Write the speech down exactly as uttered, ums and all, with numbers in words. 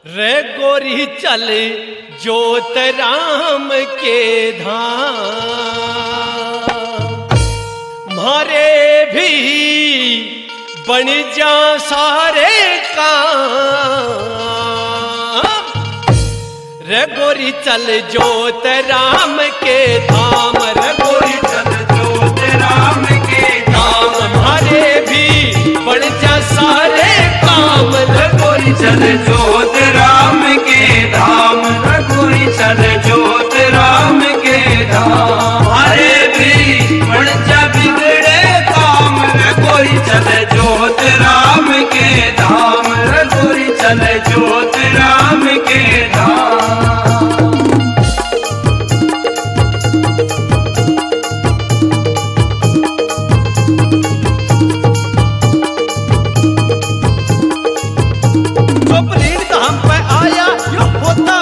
रे गोरी चल जोत राम के धाम, मारे भी बन जा सारे काम। रे गोरी चल जोत राम के धाम, रे गोरी चल जोत राम के धाम, मारे भी बन जा सारे काम। रे गोरी चल जोत राम के धाम, रघुरी चल जोत राम के धाम, हरे भी बन जा बिगड़े काम। रघुरी चल जोत राम के धाम, रघुरी चल जोत राम के धाम। जो प्रीत हम पे आया यो होता